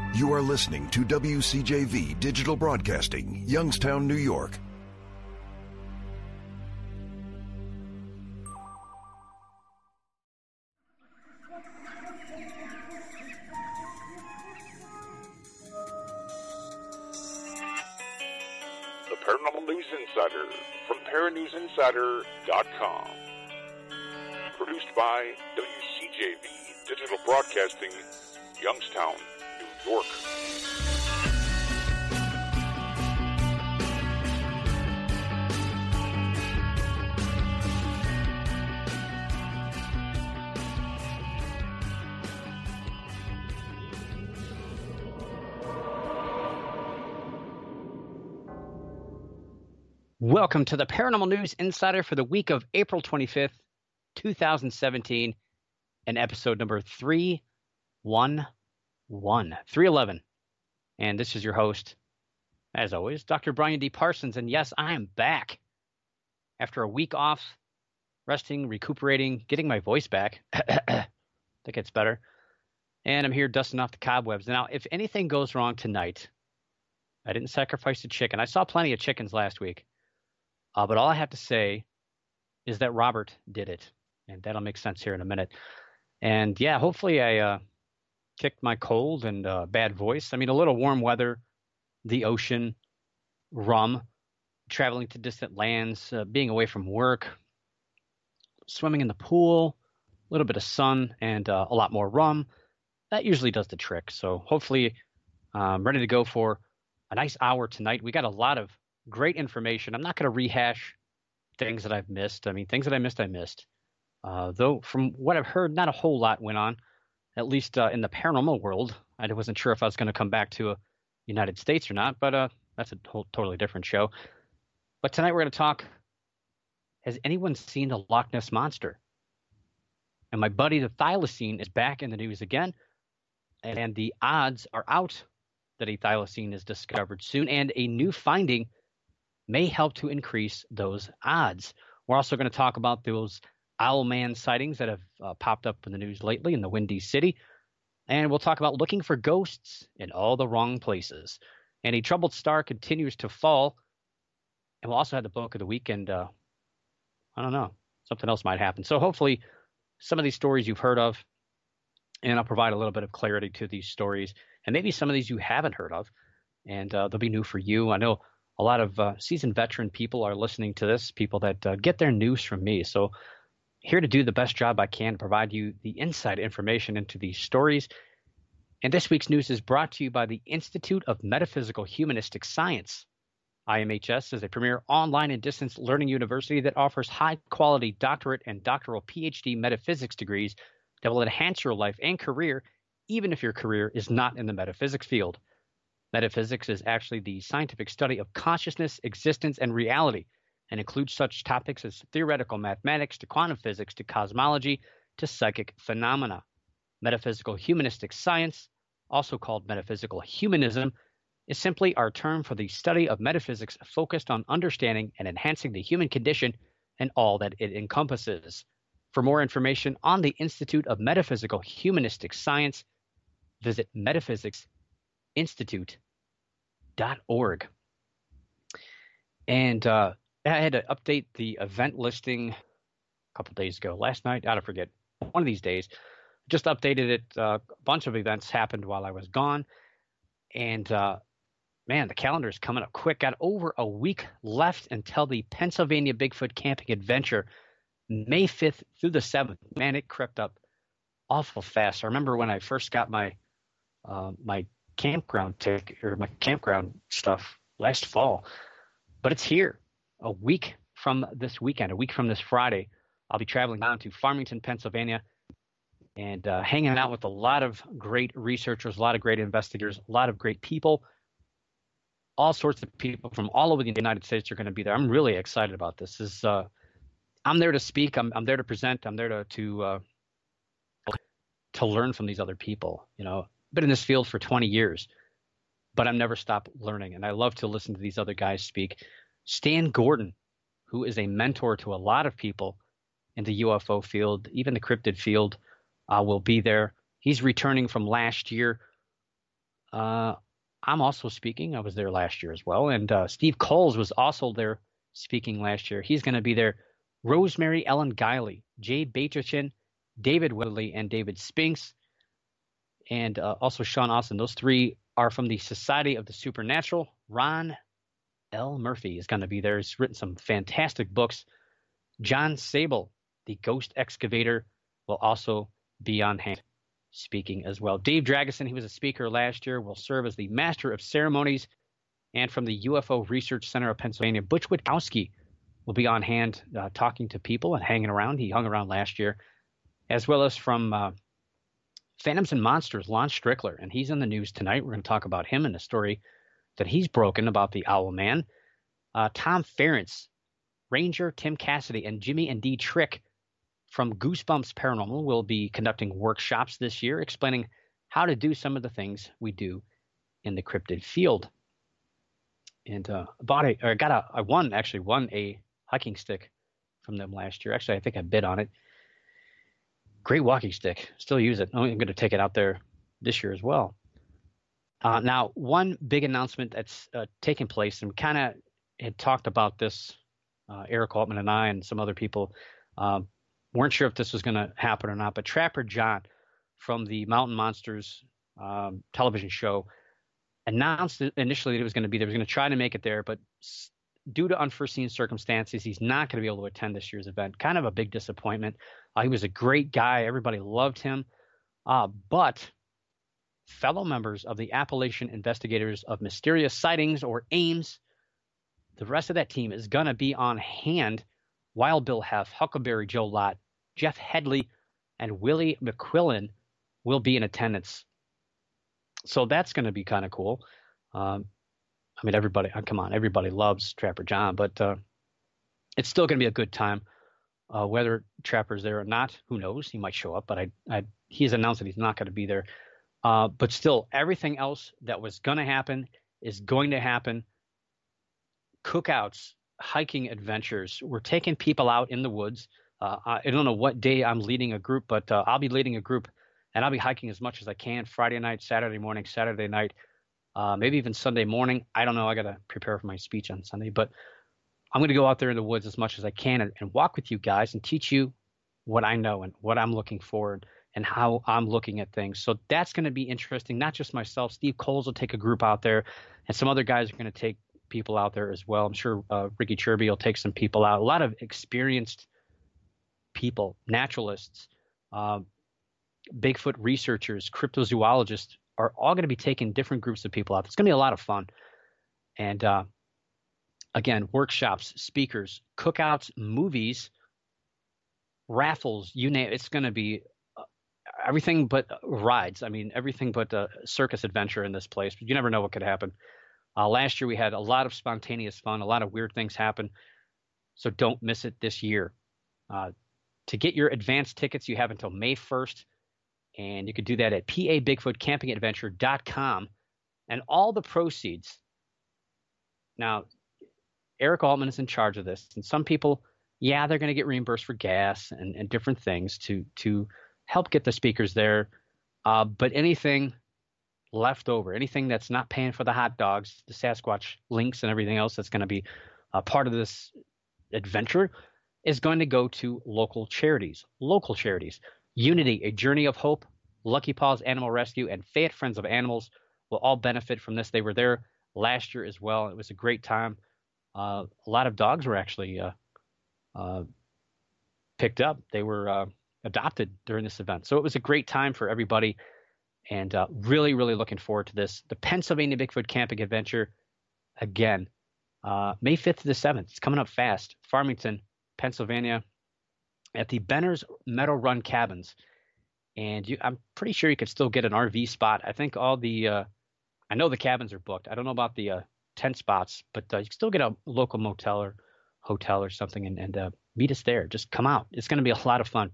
You are listening to WCJV Digital Broadcasting, Youngstown, New York. The Paranormal News Insider from paranewsinsider.com. Produced by WCJV Digital Broadcasting, Youngstown, New York. Welcome to the Paranormal News Insider for the week of April 25th, 2017, and episode number 311. And this is your host, as always, Dr. Brian D. Parsons. And yes, I am back after a week off, resting, recuperating, getting my voice back. I think it's better. And I'm here dusting off the cobwebs. Now, if anything goes wrong tonight, I didn't sacrifice the chicken. I saw plenty of chickens last week. But all I have to say is that Robert did it. And that'll make sense here in a minute. And yeah, hopefully I kicked my cold and bad voice. I mean, a little warm weather, the ocean, rum, traveling to distant lands, being away from work, swimming in the pool, a little bit of sun, and a lot more rum. That usually does the trick. So hopefully I'm ready to go for a nice hour tonight. We got a lot of great information. I'm not going to rehash things that I've missed. I mean, things that I missed. Though from what I've heard, not a whole lot went on, at least in the paranormal world. I wasn't sure if I was going to come back to United States or not, but that's a whole totally different show. But tonight we're going to talk, has anyone seen the Loch Ness Monster? And my buddy, the thylacine, is back in the news again. And the odds are out that a thylacine is discovered soon. And a new finding may help to increase those odds. We're also going to talk about those Owlman sightings that have popped up in the news lately in the Windy City. And we'll talk about looking for ghosts in all the wrong places. And a troubled star continues to fall. And we'll also have the book of the week. And I don't know, something else might happen. So hopefully some of these stories you've heard of, and I'll provide a little bit of clarity to these stories. And maybe some of these you haven't heard of, and they'll be new for you. I know a lot of seasoned veteran people are listening to this, people that get their news from me. So here to do the best job I can to provide you the inside information into these stories. And this week's news is brought to you by the Institute of Metaphysical Humanistic Science. IMHS is a premier online and distance learning university that offers high-quality doctorate and doctoral PhD metaphysics degrees that will enhance your life and career, even if your career is not in the metaphysics field. Metaphysics is actually the scientific study of consciousness, existence, and reality, and includes such topics as theoretical mathematics to quantum physics to cosmology to psychic phenomena. Metaphysical humanistic science, also called metaphysical humanism, is simply our term for the study of metaphysics focused on understanding and enhancing the human condition and all that it encompasses. For more information on the Institute of Metaphysical Humanistic Science, visit metaphysicsinstitute.org. And I had to update the event listing a couple days ago. Last night, I forget, one of these days. Just updated it. A bunch of events happened while I was gone. And, man, the calendar is coming up quick. Got over a week left until the Pennsylvania Bigfoot Camping Adventure, May 5th through the 7th. Man, it crept up awful fast. I remember when I first got my my campground ticket or my campground stuff last fall. But it's here. A week from this weekend, a week from this Friday, I'll be traveling down to Farmington, Pennsylvania, and hanging out with a lot of great researchers, a lot of great investigators, a lot of great people. All sorts of people from all over the United States are going to be there. I'm really excited about this. I'm there to speak. I'm there to present. I'm there to learn from these other people. You know, been in this field for 20 years, but I've never stopped learning, and I love to listen to these other guys speak. Stan Gordon, who is a mentor to a lot of people in the UFO field, even the cryptid field, will be there. He's returning from last year. I'm also speaking. I was there last year as well. And Steve Coles was also there speaking last year. He's going to be there. Rosemary Ellen Guiley, Jay Baterson, David Whitley, and David Spinks, and also Sean Austin. Those three are from the Society of the Supernatural. Ron L. Murphy is going to be there. He's written some fantastic books. John Sable, the Ghost Excavator, will also be on hand speaking as well. Dave Dragosin, he was a speaker last year, will serve as the Master of Ceremonies. And from the UFO Research Center of Pennsylvania, Butch Witkowski will be on hand talking to people and hanging around. He hung around last year. As well as from Phantoms and Monsters, Lon Strickler. And he's in the news tonight. We're going to talk about him and the story that he's broken about the Owl Man. Tom Ferentz, Ranger Tim Cassidy, and Jimmy and Dee Trick from Goosebumps Paranormal will be conducting workshops this year explaining how to do some of the things we do in the cryptid field. And I won a hiking stick from them last year. Actually, I think I bid on it. Great walking stick. Still use it. I'm going to take it out there this year as well. Now, one big announcement that's taken place, and we kind of had talked about this, Eric Altman and I and some other people weren't sure if this was going to happen or not, but Trapper John from the Mountain Monsters television show announced initially that it was going to be there. He was going to try to make it there, but due to unforeseen circumstances, he's not going to be able to attend this year's event. Kind of a big disappointment. He was a great guy. Everybody loved him. But fellow members of the Appalachian Investigators of Mysterious Sightings, or AIMS, the rest of that team is going to be on hand. Wild Bill Heff, Huckleberry Joe Lott, Jeff Headley, and Willie McQuillan will be in attendance. So that's going to be kind of cool. I mean, everybody loves Trapper John, but it's still going to be a good time. Whether Trapper's there or not, who knows? He might show up, but he's announced that he's not going to be there. But still, everything else that was going to happen is going to happen. Cookouts, hiking adventures. We're taking people out in the woods. I don't know what day I'm leading a group, but I'll be leading a group, and I'll be hiking as much as I can Friday night, Saturday morning, Saturday night, maybe even Sunday morning. I don't know. I got to prepare for my speech on Sunday, but I'm going to go out there in the woods as much as I can and walk with you guys and teach you what I know and what I'm looking for and how I'm looking at things. So that's going to be interesting. Not just myself. Steve Coles will take a group out there, and some other guys are going to take people out there as well. I'm sure Ricky Cherby will take some people out. A lot of experienced people, naturalists, Bigfoot researchers, cryptozoologists are all going to be taking different groups of people out. It's going to be a lot of fun. And again, workshops, speakers, cookouts, movies, raffles, you name it. It's going to be everything but rides. I mean, everything but a circus adventure in this place. But you never know what could happen. Last year we had a lot of spontaneous fun, a lot of weird things happen. So don't miss it this year. To get your advance tickets, you have until May 1st. And you could do that at pabigfootcampingadventure.com. And all the proceeds. Now, Eric Altman is in charge of this. And some people, they're going to get reimbursed for gas and different things to help get the speakers there. But anything left over, anything that's not paying for the hot dogs, the Sasquatch links and everything else that's going to be a part of this adventure is going to go to local charities. Unity, A Journey of Hope, Lucky Paws Animal Rescue, and Fayette Friends of Animals will all benefit from this. They were there last year as well. It was a great time. A lot of dogs were actually picked up. They were adopted during this event. So it was a great time for everybody. And really, really looking forward to this. The Pennsylvania Bigfoot Camping Adventure, again, May 5th to the 7th. It's coming up fast. Farmington, Pennsylvania, at the Benner's Meadow Run Cabins. And I'm pretty sure you could still get an RV spot. I think all the I know the cabins are booked. I don't know about the tent spots, but you can still get a local motel or hotel or something and meet us there. Just come out. It's going to be a lot of fun.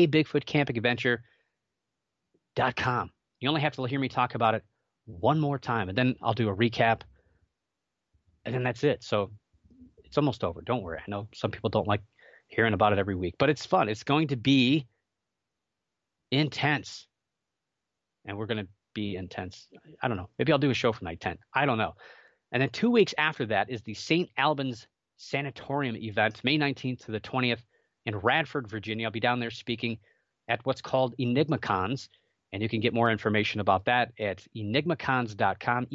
pabigfootcampingadventure.com. You only have to hear me talk about it one more time, and then I'll do a recap, and then that's it. So it's almost over. Don't worry. I know some people don't like hearing about it every week, but it's fun. It's going to be intense, and we're going to be intense. I don't know. Maybe I'll do a show for night 10. I don't know. And then 2 weeks after that is the St. Albans Sanatorium event, May 19th to the 20th in Radford, Virginia. I'll be down there speaking at what's called EnigmaCons, and you can get more information about that at enigmacons.com,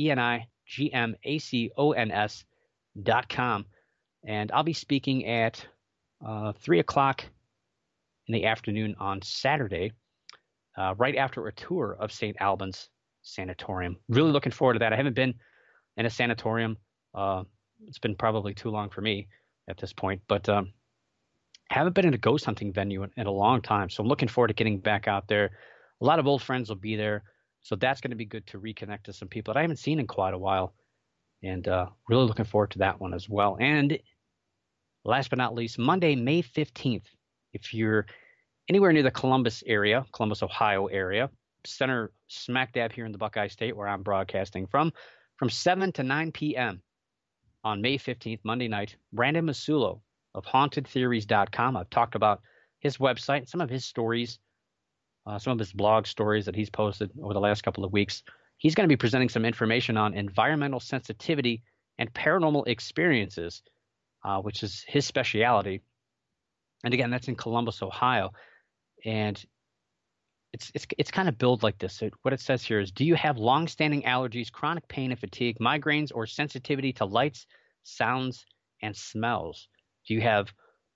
enigmacons.com. And I'll be speaking at 3 o'clock in the afternoon on Saturday, right after a tour of St. Albans Sanatorium. Really looking forward to that. I haven't been in a sanatorium. It's been probably too long for me at this point, but haven't been in a ghost hunting venue in a long time. So I'm looking forward to getting back out there. A lot of old friends will be there. So that's going to be good to reconnect to some people that I haven't seen in quite a while. And really looking forward to that one as well. And last but not least, Monday, May 15th, if you're anywhere near the Columbus area, Columbus, Ohio area, center smack dab here in the Buckeye State where I'm broadcasting from 7 to 9 p.m. on May 15th, Monday night, Brandon Masulo of HauntedTheories.com. I've talked about his website, some of his stories, some of his blog stories that he's posted over the last couple of weeks. He's going to be presenting some information on environmental sensitivity and paranormal experiences, which is his specialty. And again, that's in Columbus, Ohio. And it's kind of billed like this. So what it says here is, do you have long-standing allergies, chronic pain and fatigue, migraines, or sensitivity to lights, sounds, and smells? Do you have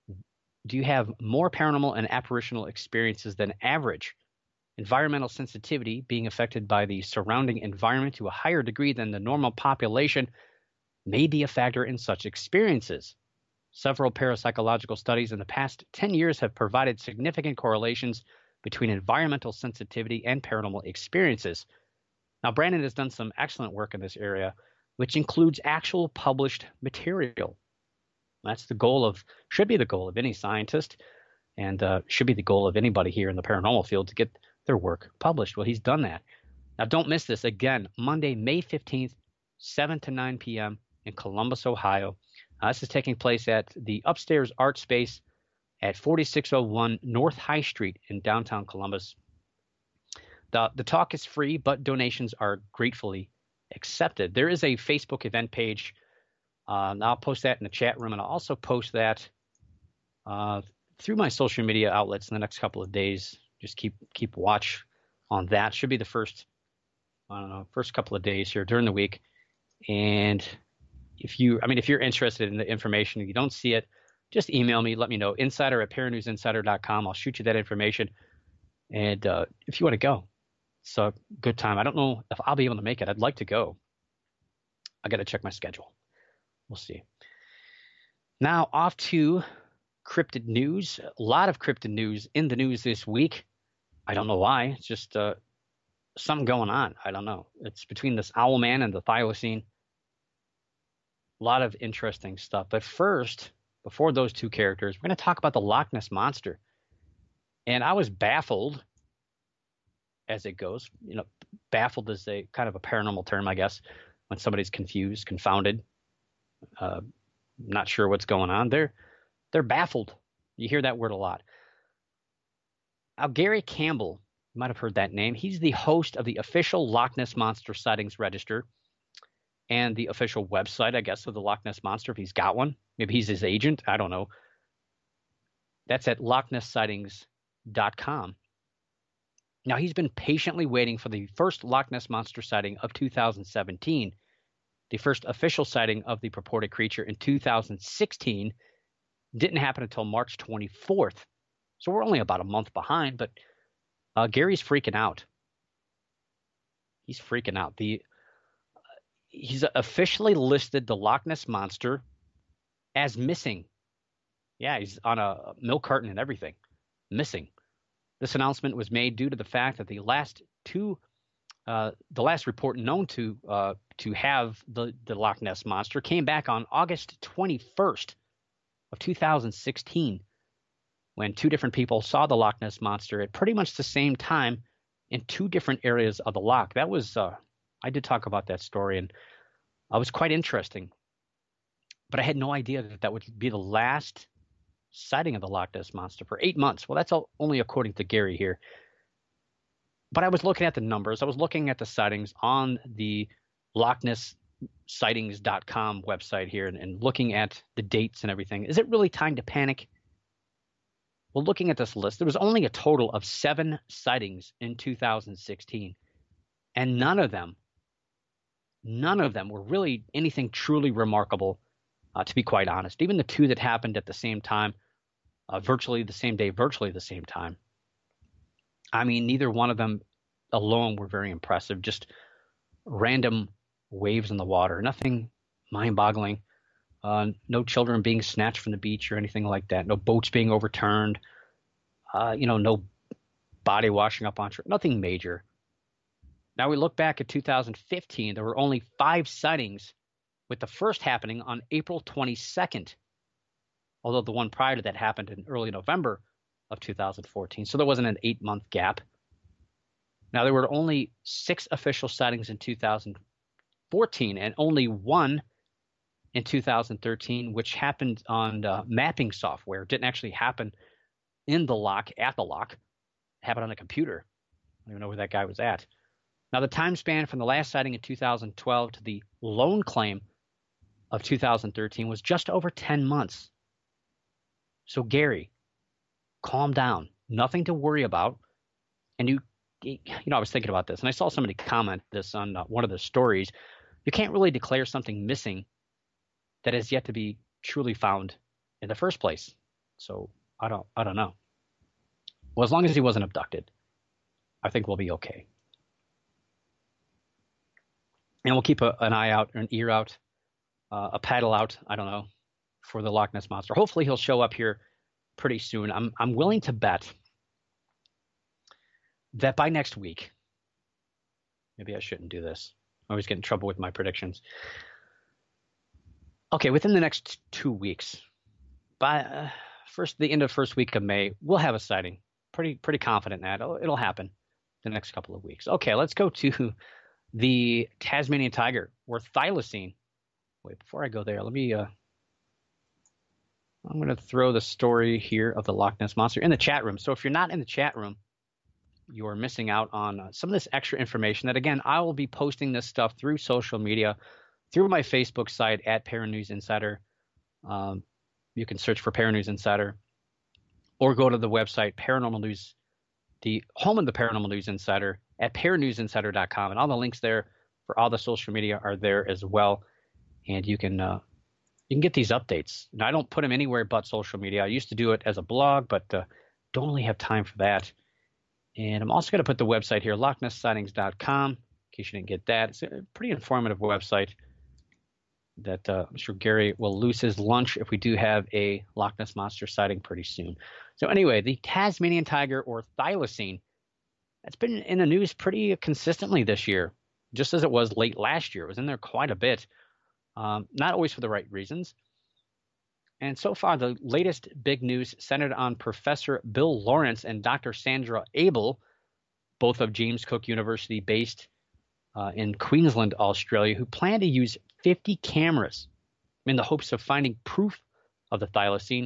more paranormal and apparitional experiences than average? Environmental sensitivity, being affected by the surrounding environment to a higher degree than the normal population, may be a factor in such experiences. Several parapsychological studies in the past 10 years have provided significant correlations between environmental sensitivity and paranormal experiences. Now, Brandon has done some excellent work in this area, which includes actual published material. That's the goal should be the goal of any scientist, and should be the goal of anybody here in the paranormal field to get their work published. Well, he's done that. Now, don't miss this. Again, Monday, May 15th, 7 to 9 p.m. in Columbus, Ohio. This is taking place at the Upstairs Art Space at 4601 North High Street in downtown Columbus. The talk is free, but donations are gratefully accepted. There is a Facebook event page. I'll post that in the chat room, and I'll also post that through my social media outlets in the next couple of days. Just keep watch on that. Should be the first couple of days here during the week. And if you're interested in the information and you don't see it, just email me. Let me know. insider@paranewsinsider.com. I'll shoot you that information. And if you want to go, it's a good time. I don't know if I'll be able to make it. I'd like to go. I got to check my schedule. We'll see. Now off to cryptid news. A lot of cryptid news in the news this week. I don't know why. It's just something going on. I don't know. It's between this Owlman and the Thylacine. A lot of interesting stuff. But first, before those two characters, we're going to talk about the Loch Ness Monster. And I was baffled, as it goes. Baffled is a kind of a paranormal term, I guess, when somebody's confused, confounded, not sure what's going on. They're baffled. You hear that word a lot. Now, Gary Campbell, you might have heard that name. He's the host of the official Loch Ness Monster Sightings Register and the official website, I guess, of the Loch Ness Monster, if he's got one. Maybe he's his agent. I don't know. That's at LochNessSightings.com. Now, he's been patiently waiting for the first Loch Ness Monster sighting of 2017. The first official sighting of the purported creature in 2016 didn't happen until March 24th. So we're only about a month behind, but Gary's freaking out. He's freaking out. He's officially listed the Loch Ness Monster as missing. Yeah, he's on a milk carton and everything. Missing. This announcement was made due to the fact that the last report known to have the Loch Ness Monster came back on August 21st of 2016, when two different people saw the Loch Ness Monster at pretty much the same time in two different areas of the loch. That was I did talk about that story, and it was quite interesting. But I had no idea that would be the last sighting of the Loch Ness Monster for 8 months. Well, that's only according to Gary here. But I was looking at the numbers. I was looking at the sightings on the LochNessSightings.com website here and looking at the dates and everything. Is it really time to panic? Well, looking at this list, there was only a total of 7 sightings in 2016, and none of them were really anything truly remarkable, to be quite honest. Even the 2 that happened at the same time, virtually the same day, virtually the same time. I mean, neither one of them alone were very impressive. Just random waves in the water, nothing mind-boggling. No children being snatched from the beach or anything like that. No boats being overturned. No body washing up on shore. Nothing major. Now we look back at 2015. There were only 5 sightings, with the first happening on April 22nd, although the one prior to that happened in early November of 2014. So there wasn't an 8-month gap. Now there were only 6 official sightings in 2014 and only 1 in 2013, which happened on mapping software. It didn't actually happen in the loch, at the loch. It happened on a computer. I don't even know where that guy was at. Now, the time span from the last sighting in 2012 to the lone claim of 2013 was just over 10 months. So, Gary, calm down. Nothing to worry about. And I was thinking about this, and I saw somebody comment this on one of the stories. You can't really declare something missing that has yet to be truly found in the first place. So I don't know. Well, as long as he wasn't abducted, I think we'll be okay. And we'll keep an eye out, an ear out, a paddle out, I don't know, for the Loch Ness Monster. Hopefully he'll show up here pretty soon. I'm willing to bet that by next week, maybe I shouldn't do this. I always get in trouble with my predictions. Okay, within the next 2 weeks, by the end of first week of May, we'll have a sighting. Pretty confident in that. It'll happen the next couple of weeks. Okay, let's go to the Tasmanian tiger, or thylacine. Wait, before I go there, let me I'm going to throw the story here of the Loch Ness Monster in the chat room. So if you're not in the chat room, you are missing out on some of this extra information that, again, I will be posting this stuff through social media, through my Facebook site at Paranews Insider. You can search for Paranews Insider, or go to the website Paranormal News, the home of the Paranormal News Insider, at paranewsinsider.com, and all the links there for all the social media are there as well. And you can get these updates. Now, I don't put them anywhere but social media. I used to do it as a blog, but don't really have time for that. And I'm also going to put the website here, LochNessSightings.com, in case you didn't get that. It's a pretty informative website that I'm sure Gary will lose his lunch if we do have a Loch Ness Monster sighting pretty soon. So anyway, the Tasmanian tiger, or thylacine, that's been in the news pretty consistently this year, just as it was late last year. It was in there quite a bit, not always for the right reasons. And so far, the latest big news centered on Professor Bill Lawrence and Dr. Sandra Abel, both of James Cook University based in Queensland, Australia, who plan to use 50 cameras in the hopes of finding proof of the thylacine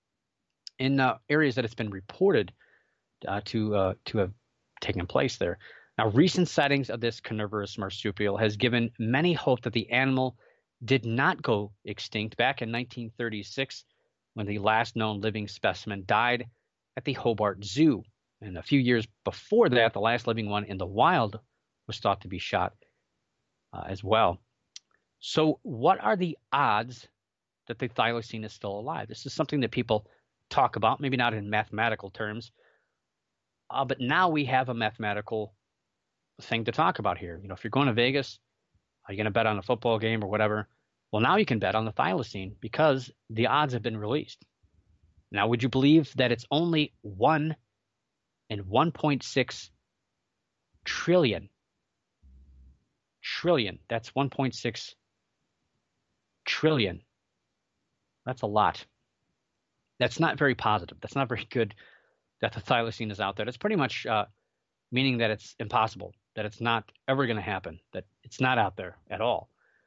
in areas that it's been reported to have taken place there. Now, recent sightings of this carnivorous marsupial has given many hope that the animal did not go extinct back in 1936, when the last known living specimen died at the Hobart Zoo. And a few years before that, the last living one in the wild was thought to be shot as well. So what are the odds that the thylacine is still alive? This is something that people talk about, maybe not in mathematical terms, but now we have a mathematical thing to talk about here. If you're going to Vegas, are you going to bet on a football game or whatever? Well, now you can bet on the thylacine because the odds have been released. Now, would you believe that it's only 1 in 1.6 trillion? Trillion. That's 1.6 trillion. That's a lot. That's not very positive. That's not very good that the thylacine is out there. That's pretty much meaning that it's impossible, that it's not ever going to happen, that it's not out there at all.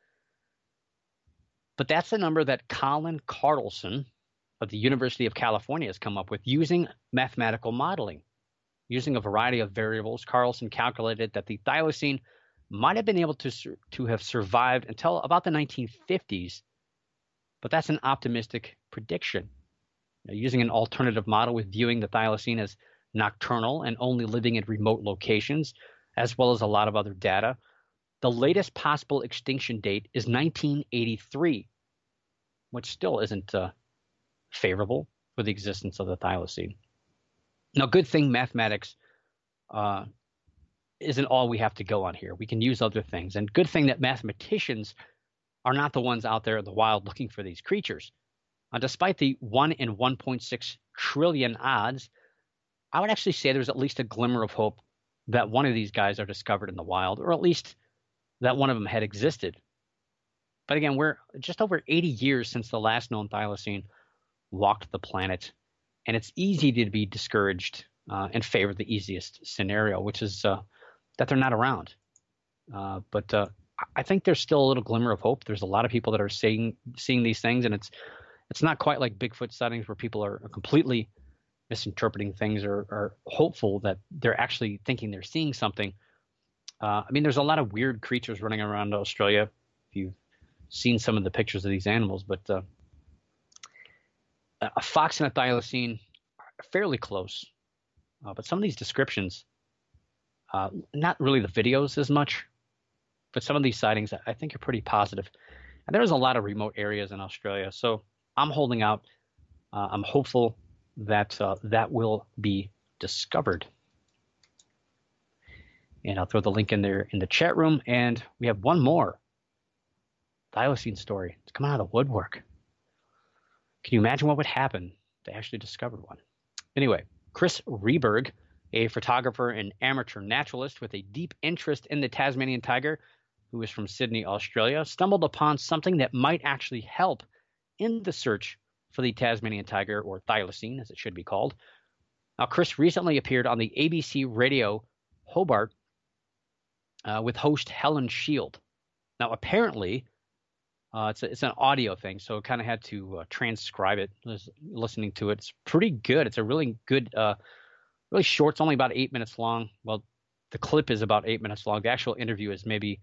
But that's the number that Colin Carlson of the University of California has come up with using mathematical modeling. Using a variety of variables, Carlson calculated that the thylacine might have been able to have survived until about the 1950s, but that's an optimistic prediction. Using an alternative model with viewing the thylacine as nocturnal and only living in remote locations, as well as a lot of other data, the latest possible extinction date is 1983, which still isn't favorable for the existence of the thylacine. Now, good thing mathematics isn't all we have to go on here. We can use other things. And good thing that mathematicians are not the ones out there in the wild looking for these creatures. Despite the 1 in 1.6 trillion odds, I would actually say there's at least a glimmer of hope that one of these guys are discovered in the wild, or at least that one of them had existed. But again, we're just over 80 years since the last known thylacine walked the planet, and it's easy to be discouraged and favor the easiest scenario, which is that they're not around. But I think there's still a little glimmer of hope. There's a lot of people that are seeing these things, and it's not quite like Bigfoot sightings where people are completely misinterpreting things or are hopeful that they're actually thinking they're seeing something. I mean, there's a lot of weird creatures running around Australia, if you've seen some of the pictures of these animals, but a fox and a thylacine are fairly close. But some of these descriptions, not really the videos as much, but some of these sightings I think are pretty positive. And there's a lot of remote areas in Australia, so I'm holding out. I'm hopeful that that will be discovered. And I'll throw the link in there in the chat room. And we have one more thylacine story. It's coming out of the woodwork. Can you imagine what would happen if they actually discovered one? Anyway, Chris Rehberg, a photographer and amateur naturalist with a deep interest in the Tasmanian tiger, who is from Sydney, Australia, stumbled upon something that might actually help in the search for the Tasmanian tiger, or thylacine, as it should be called. Now, Chris recently appeared on the ABC radio Hobart with host Helen Shield. Now, apparently, it's an audio thing, so I kind of had to transcribe it. Listening to it, it's pretty good. It's a really good, really short. It's only about 8 minutes long. Well, the clip is about 8 minutes long. The actual interview is maybe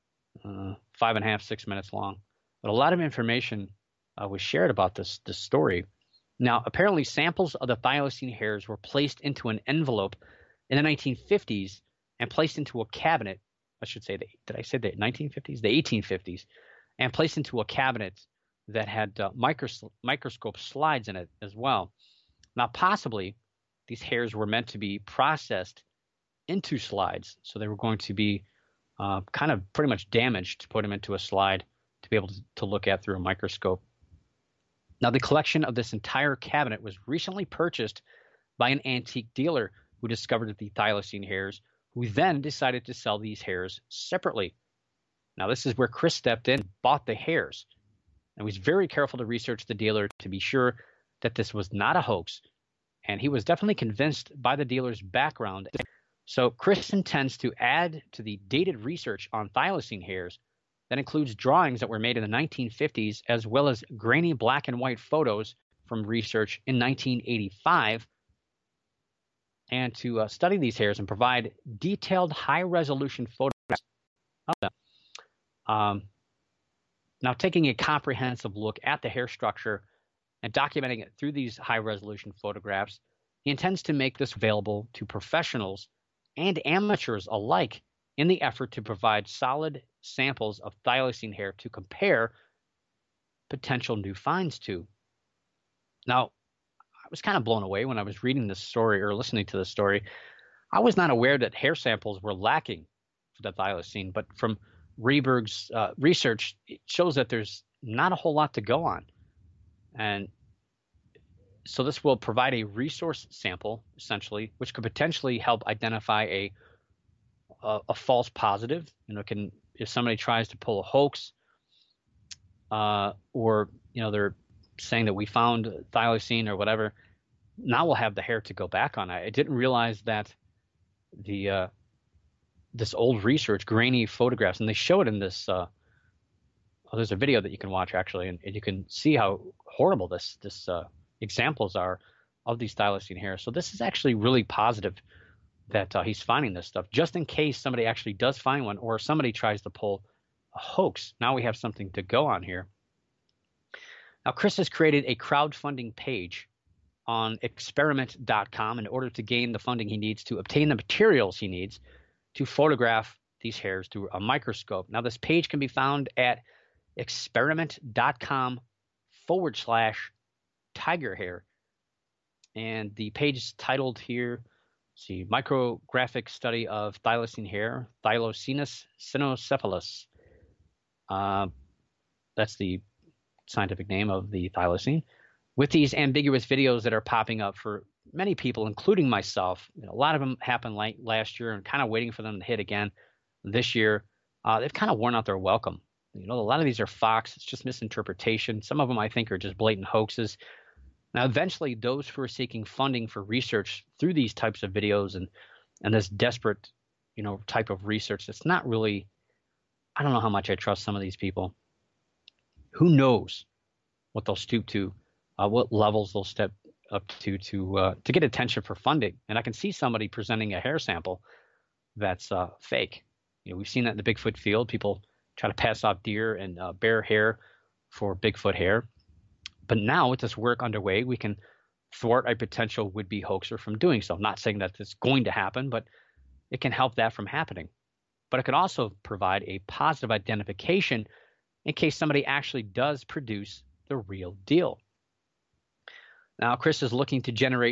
5.5, 6 minutes long. But a lot of information was shared about this story. Now, apparently, samples of the thylacine hairs were placed into an envelope in the 1950s and placed into a cabinet. I should say, did I say the 1950s? The 1850s, and placed into a cabinet that had microscope slides in it as well. Now, possibly, these hairs were meant to be processed into slides, so they were going to be kind of pretty much damaged to put them into a slide to be able to look at through a microscope. Now, the collection of this entire cabinet was recently purchased by an antique dealer who discovered the thylacine hairs, who then decided to sell these hairs separately. Now, this is where Chris stepped in, bought the hairs, and was very careful to research the dealer to be sure that this was not a hoax, and he was definitely convinced by the dealer's background. So Chris intends to add to the dated research on thylacine hairs that includes drawings that were made in the 1950s, as well as grainy black and white photos from research in 1985, and to study these hairs and provide detailed high-resolution photographs of them. Now, taking a comprehensive look at the hair structure and documenting it through these high-resolution photographs, he intends to make this available to professionals and amateurs alike in the effort to provide solid samples of thylacine hair to compare potential new finds to. Now, I was kind of blown away when I was reading this story or listening to this story. I was not aware that hair samples were lacking for the thylacine, but from Rehberg's research, it shows that there's not a whole lot to go on. And so this will provide a resource sample, essentially, which could potentially help identify a false positive. If somebody tries to pull a hoax, or they're saying that we found thylacine or whatever, now we'll have the hair to go back on. I didn't realize that this old research, grainy photographs, and they show it in this. There's a video that you can watch actually, and you can see how horrible this examples are of these thylacine hairs. So this is actually really positive that he's finding this stuff, just in case somebody actually does find one or somebody tries to pull a hoax. Now we have something to go on here. Now, Chris has created a crowdfunding page on experiment.com in order to gain the funding he needs to obtain the materials he needs to photograph these hairs through a microscope. Now, this page can be found at experiment.com/tiger hair. And the page is titled here, see, Micrographic Study of Thylacine Hair, Thylacinus cynocephalus. That's the scientific name of the thylacine. With these ambiguous videos that are popping up for many people, including myself, a lot of them happened last year and kind of waiting for them to hit again this year. They've kind of worn out their welcome. A lot of these are Fox. It's just misinterpretation. Some of them I think are just blatant hoaxes. Now, eventually, those who are seeking funding for research through these types of videos and this desperate, type of research, it's not really, I don't know how much I trust some of these people. Who knows what they'll stoop to, what levels they'll step up to get attention for funding. And I can see somebody presenting a hair sample that's fake. We've seen that in the Bigfoot field. People try to pass off deer and bear hair for Bigfoot hair. But now with this work underway, we can thwart a potential would-be hoaxer from doing so. I'm not saying that it's going to happen, but it can help that from happening. But it can also provide a positive identification in case somebody actually does produce the real deal. Now, Chris is looking to generate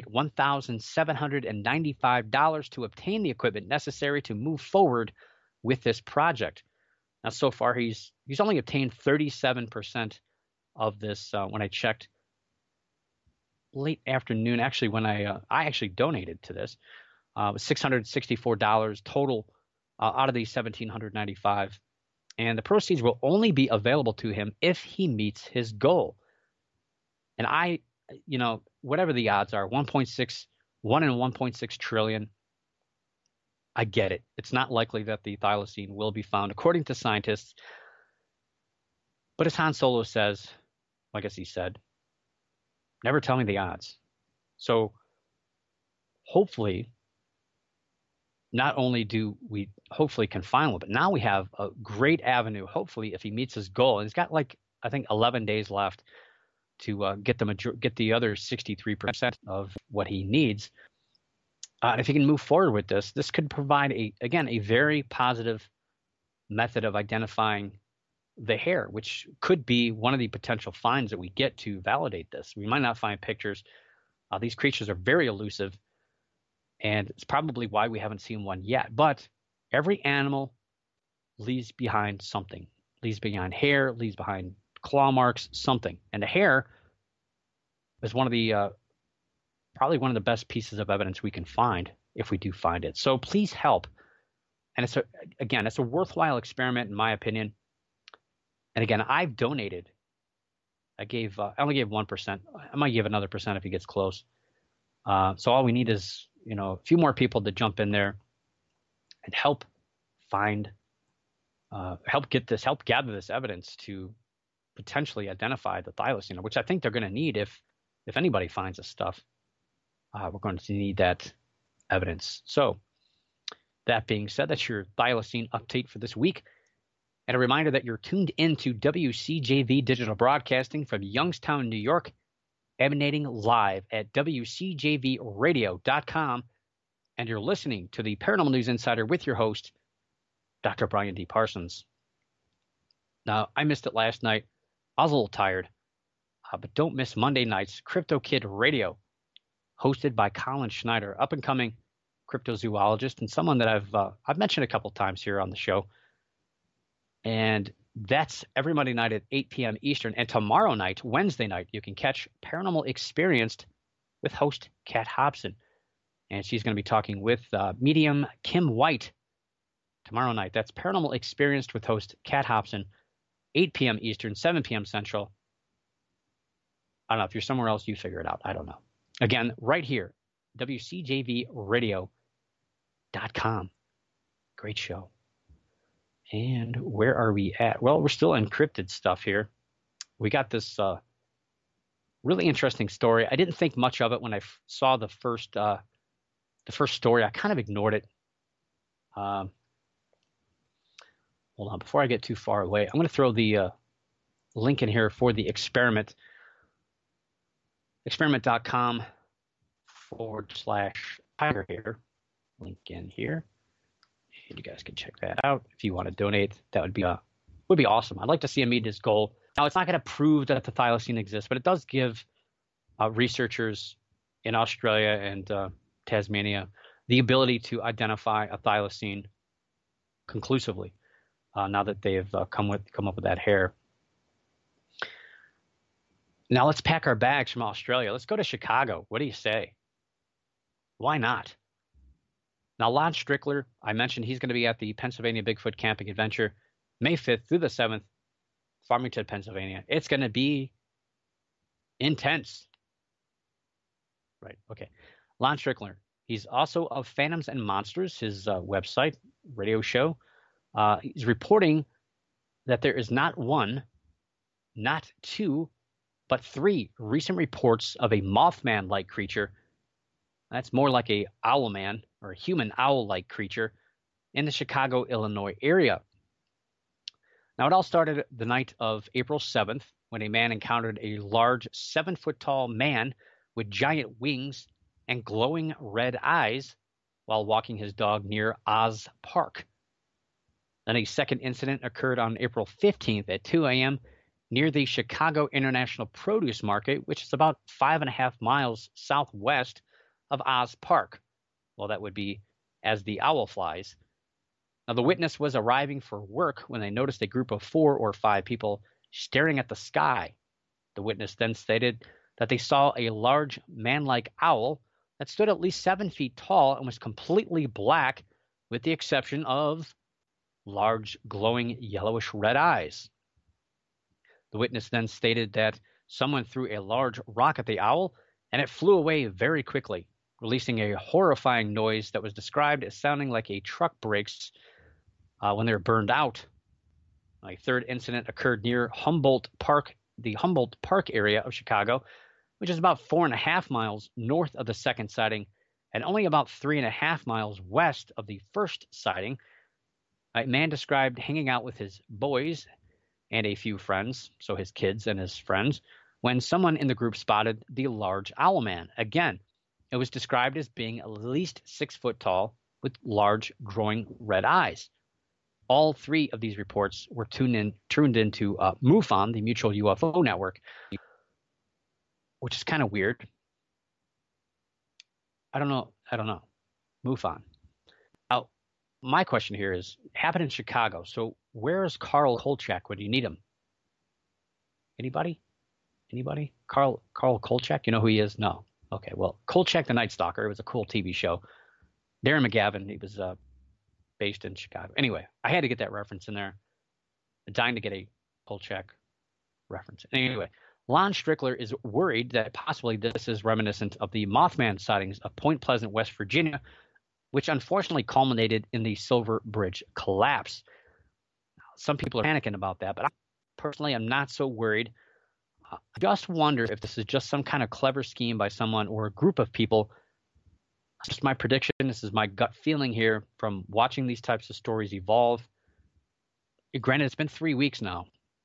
$1,795 to obtain the equipment necessary to move forward with this project. Now, so far, he's only obtained 37% of this. When I checked late afternoon, actually, when I actually donated to this, it was $664 total out of the $1,795, and the proceeds will only be available to him if he meets his goal. And whatever the odds are, 1 in 1.6 trillion. I get it. It's not likely that the thylacine will be found, according to scientists. But as Han Solo says, I guess he said, never tell me the odds. So hopefully, not only do we hopefully can find one, but now we have a great avenue, hopefully, if he meets his goal. And he's got 11 days left to get the other 63% of what he needs. And if he can move forward with this, this could provide a very positive method of identifying the hair, which could be one of the potential finds that we get to validate this. We might not find pictures. These creatures are very elusive, and it's probably why we haven't seen one yet. But every animal leaves behind something, leaves behind hair, leaves behind claw marks, something. And the hair is one of the probably one of the best pieces of evidence we can find if we do find it. So please help. And it's a worthwhile experiment in my opinion. And again, I've donated. I only gave 1%. I might give another percent if he gets close. So all we need is, a few more people to jump in there and help gather this evidence to potentially identify the thylacine, which I think they're going to need if anybody finds this stuff. We're going to need that evidence. So that being said, that's your thylacine update for this week. And a reminder that you're tuned into WCJV Digital Broadcasting from Youngstown, New York, emanating live at WCJVradio.com. And you're listening to the Paranormal News Insider with your host, Dr. Brian D. Parsons. Now, I missed it last night. I was a little tired. But don't miss Monday night's Crypto Kid Radio, hosted by Colin Schneider, up-and-coming cryptozoologist and someone that I've mentioned a couple times here on the show. And that's every Monday night at 8 p.m. Eastern. And tomorrow night, Wednesday night, you can catch Paranormal Experienced with host Kat Hobson. And she's going to be talking with medium Kim White tomorrow night. That's Paranormal Experienced with host Kat Hobson, 8 p.m. Eastern, 7 p.m. Central. I don't know. If you're somewhere else, you figure it out. I don't know. Again, right here, WCJVradio.com. Great show. And where are we at? Well, we're still encrypted stuff here. We got this really interesting story. I didn't think much of it when I saw the first the first story. I kind of ignored it. Hold on, before I get too far away, I'm going to throw the link in here for the experiment. Experiment.com/tiger here. Link in here. And you guys can check that out if you want to donate. That would be awesome. I'd like to see him meet his goal. Now, it's not going to prove that the thylacine exists, but it does give researchers in Australia and Tasmania the ability to identify a thylacine conclusively. Now that they've come up with that hair. Now let's pack our bags from Australia. Let's go to Chicago. What do you say? Why not? Now, Lon Strickler, I mentioned he's going to be at the Pennsylvania Bigfoot Camping Adventure May 5th through the 7th, Farmington, Pennsylvania. It's going to be intense. Right, okay. Lon Strickler, he's also of Phantoms and Monsters, his website, radio show. He's reporting that there is not one, not two, but three recent reports of a Mothman-like creature. That's more like a owlman or a human owl-like creature in the Chicago, Illinois area. Now, it all started the night of April 7th when a man encountered a large 7-foot-tall man with giant wings and glowing red eyes while walking his dog near Oz Park. Then a second incident occurred on April 15th at 2 a.m. near the Chicago International Produce Market, which is about 5.5 miles southwest of Oz Park. Well, that would be as the owl flies. Now, the witness was arriving for work when they noticed a group of 4 or 5 people staring at the sky. The witness then stated that they saw a large man-like owl that stood at least 7 feet tall and was completely black with the exception of large glowing yellowish red eyes. The witness then stated that someone threw a large rock at the owl and it flew away very quickly, releasing a horrifying noise that was described as sounding like a truck brakes when they're burned out. A third incident occurred near Humboldt Park, the Humboldt Park area of Chicago, which is about 4.5 miles north of the second sighting and only about 3.5 miles west of the first sighting. A man described hanging out with his boys and a few friends, so his kids and his friends, when someone in the group spotted the large owl man. Again, it was described as being at least 6 foot tall with large glowing red eyes. All 3 of these reports were tuned into MUFON, the Mutual UFO Network, which is kind of weird. I don't know. MUFON. Now, my question here is, happened in Chicago. So where is Carl Kolchak when you need him? Anybody? Carl Kolchak? You know who he is? No. Okay, well, Kolchak the Night Stalker. It was a cool TV show. Darren McGavin, he was based in Chicago. Anyway, I had to get that reference in there. I'm dying to get a Kolchak reference. Anyway, Lon Strickler is worried that possibly this is reminiscent of the Mothman sightings of Point Pleasant, West Virginia, which unfortunately culminated in the Silver Bridge collapse. Some people are panicking about that, but I personally am not so worried. I just wonder if this is just some kind of clever scheme by someone or a group of people. It's just my prediction. This is my gut feeling here from watching these types of stories evolve. Granted, it's been 3 weeks now.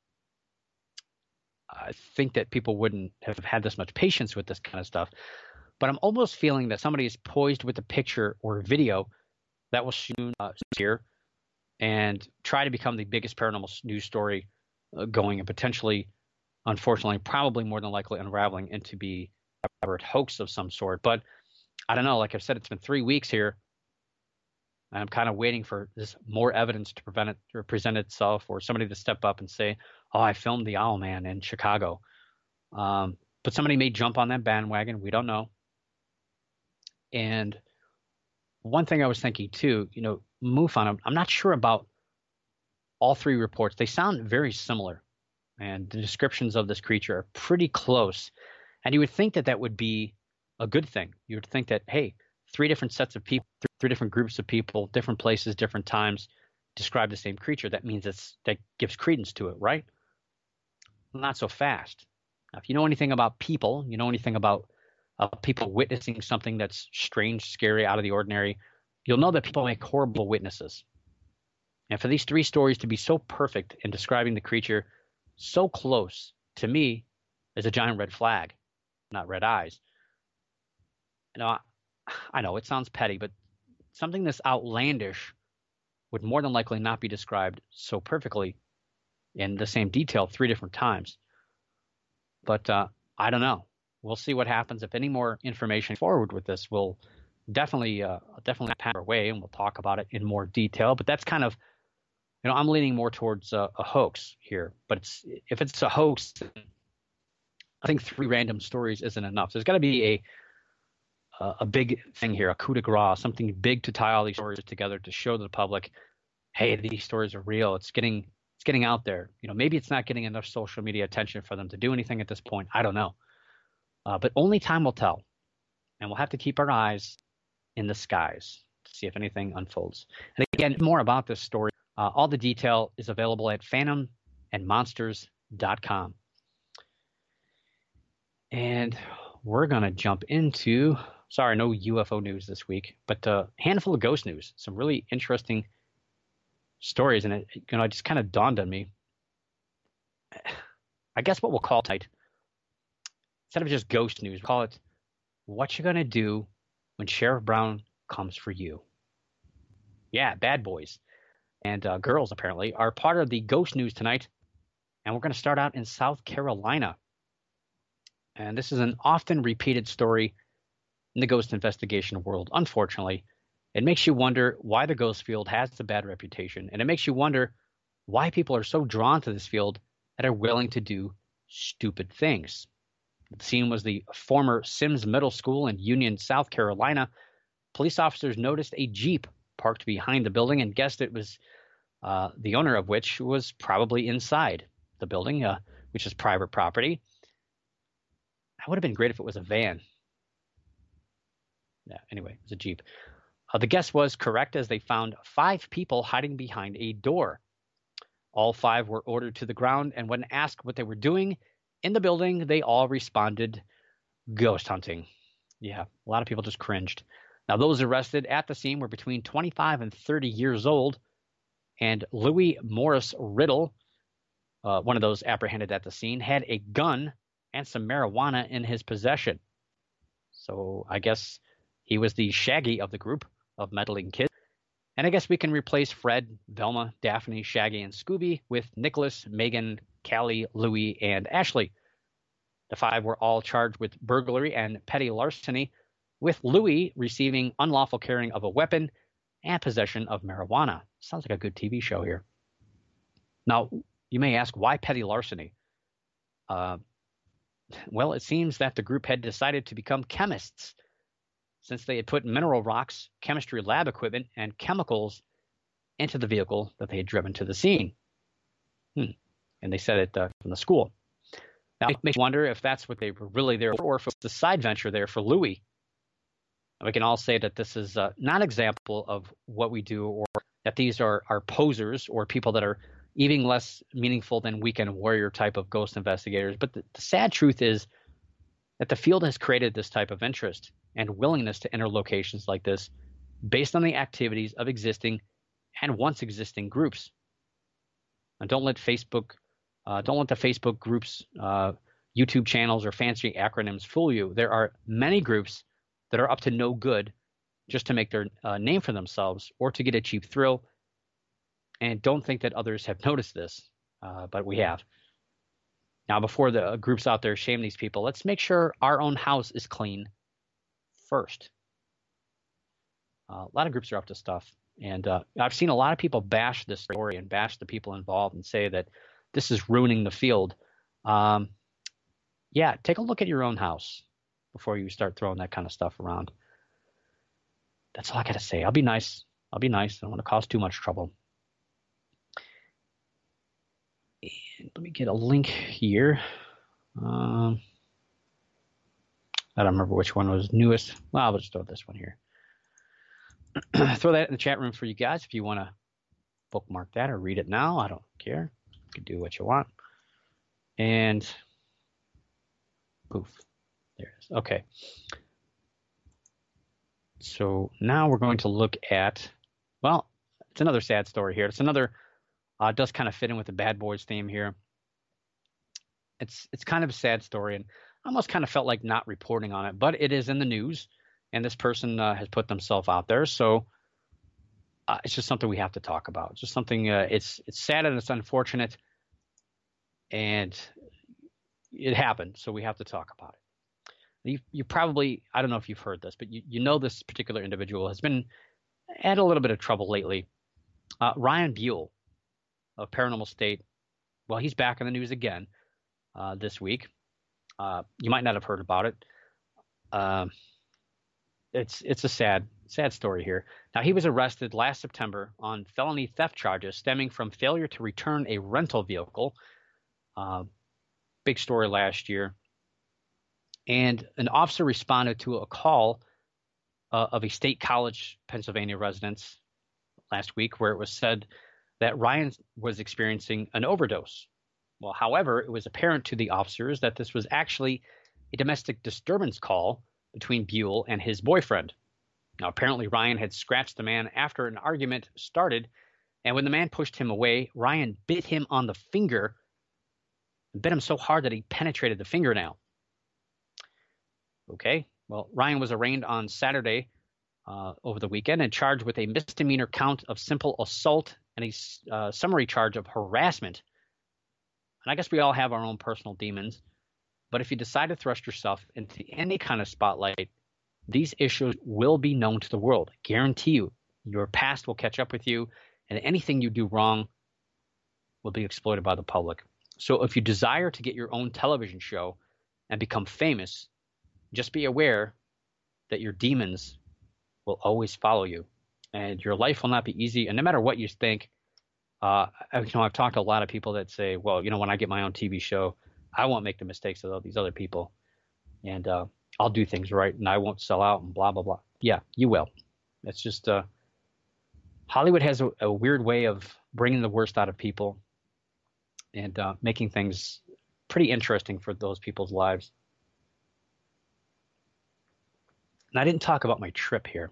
I think that people wouldn't have had this much patience with this kind of stuff. But I'm almost feeling that somebody is poised with a picture or a video that will soon here and try to become the biggest paranormal news story going, and potentially, unfortunately, probably more than likely unraveling into be a hoax of some sort. But I don't know. Like I've said, it's been 3 weeks here, and I'm kind of waiting for this more evidence to present itself, or somebody to step up and say, "Oh, I filmed the Owl Man in Chicago." But somebody may jump on that bandwagon. We don't know. And one thing I was thinking too, MUFON, I'm not sure about all 3 reports. They sound very similar, and the descriptions of this creature are pretty close. And you would think that would be a good thing. You would think that, hey, 3 different sets of people, 3 different groups of people, different places, different times, describe the same creature. That means that gives credence to it, right? Not so fast. Now, if you know anything about people, you know anything about people witnessing something that's strange, scary, out of the ordinary, you'll know that people make horrible witnesses. And for these three stories to be so perfect in describing the creature so close to me is a giant red flag, not red eyes. I know it sounds petty, but something this outlandish would more than likely not be described so perfectly in the same detail three different times. But I don't know. We'll see what happens. If any more information forward with this, we'll definitely pass our way, and we'll talk about it in more detail. But that's kind of, I'm leaning more towards a hoax here. But if it's a hoax, I think three random stories isn't enough. There's got to be a big thing here, a coup de grace, something big to tie all these stories together to show the public, hey, these stories are real. It's getting out there. Maybe it's not getting enough social media attention for them to do anything at this point. I don't know. But only time will tell. And we'll have to keep our eyes in the skies to see if anything unfolds. And again, more about this story, all the detail is available at phantomandmonsters.com. And we're going to jump into, no UFO news this week, but a handful of ghost news, some really interesting stories. And it just kind of dawned on me. I guess what we'll call tonight, instead of just ghost news, we'll call it what you're going to do when Sheriff Brown comes for you. Yeah, bad boys and girls apparently are part of the ghost news tonight. And we're going to start out in South Carolina. And this is an often repeated story in the ghost investigation world. Unfortunately, it makes you wonder why the ghost field has a bad reputation. And it makes you wonder why people are so drawn to this field that are willing to do stupid things. The scene was the former Sims Middle School in Union, South Carolina. Police officers noticed a Jeep parked behind the building and guessed it was the owner of which was probably inside the building, which is private property. That would have been great if it was a van. Yeah, anyway, it was a Jeep. The guess was correct as they found 5 people hiding behind a door. All 5 were ordered to the ground, and when asked what they were doing in the building, they all responded, ghost hunting. Yeah, a lot of people just cringed. Now, those arrested at the scene were between 25 and 30 years old, and Louis Morris Riddle, one of those apprehended at the scene, had a gun and some marijuana in his possession. So I guess he was the Shaggy of the group of meddling kids. And I guess we can replace Fred, Velma, Daphne, Shaggy, and Scooby with Nicholas, Megan, Callie, Louie, and Ashley. The 5 were all charged with burglary and petty larceny, with Louie receiving unlawful carrying of a weapon and possession of marijuana. Sounds like a good TV show here. Now, you may ask, why petty larceny? Well, it seems that the group had decided to become chemists since they had put mineral rocks, chemistry lab equipment, and chemicals into the vehicle that they had driven to the scene. And they said it from the school. Now, it makes you wonder if that's what they were really there for, or if it's a side venture there for Louis. And we can all say that this is not an example of what we do, or that these are posers or people that are even less meaningful than weekend warrior type of ghost investigators. But the sad truth is that the field has created this type of interest and willingness to enter locations like this based on the activities of existing and once existing groups. And don't let the Facebook groups, YouTube channels, or fancy acronyms fool you. There are many groups that are up to no good just to make their name for themselves or to get a cheap thrill. And don't think that others have noticed this, but we have. Now, before the groups out there shame these people, let's make sure our own house is clean first. A lot of groups are up to stuff. And I've seen a lot of people bash this story and bash the people involved and say that this is ruining the field. Yeah, take a look at your own house before you start throwing that kind of stuff around. That's all I got to say. I'll be nice. I don't want to cause too much trouble. And let me get a link here. I don't remember which one was newest. Well, I'll just throw this one here. Throw that in the chat room for you guys if you want to bookmark that or read it now. I don't care. You can do what you want. And poof. There it is. Okay. So now we're going to look at, well, it's another sad story here. It's another, does kind of fit in with the Bad Boys theme here. It's kind of a sad story, and I almost kind of felt like not reporting on it, but it is in the news, and this person has put themselves out there. So it's just something we have to talk about. It's just something, it's sad and it's unfortunate, and it happened, so we have to talk about it. You probably, I don't know if you've heard this, but you know this particular individual has been had a little bit of trouble lately. Ryan Buell of Paranormal State, well, he's back in the news again this week. You might not have heard about it. It's a sad story here. Now, he was arrested last September on felony theft charges stemming from failure to return a rental vehicle. Big story last year. And an officer responded to a call of a State College, Pennsylvania residents last week, where it was said that Ryan was experiencing an overdose. Well, however, it was apparent to the officers that this was actually a domestic disturbance call between Buell and his boyfriend. Now, apparently, Ryan had scratched the man after an argument started, and when the man pushed him away, Ryan bit him on the finger, bit him so hard that he penetrated the fingernail. Okay, well, Ryan was arraigned on Saturday over the weekend and charged with a misdemeanor count of simple assault and a summary charge of harassment. And I guess we all have our own personal demons, but if you decide to thrust yourself into any kind of spotlight, these issues will be known to the world. I guarantee you, your past will catch up with you, and anything you do wrong will be exploited by the public. So if you desire to get your own television show and become famous, just be aware that your demons will always follow you, and your life will not be easy. And no matter what you think, I've talked to a lot of people that say, well, when I get my own TV show, I won't make the mistakes of all these other people, and I'll do things right, and I won't sell out, and blah, blah, blah. Yeah, you will. It's just Hollywood has a weird way of bringing the worst out of people and making things pretty interesting for those people's lives. And I didn't talk about my trip here.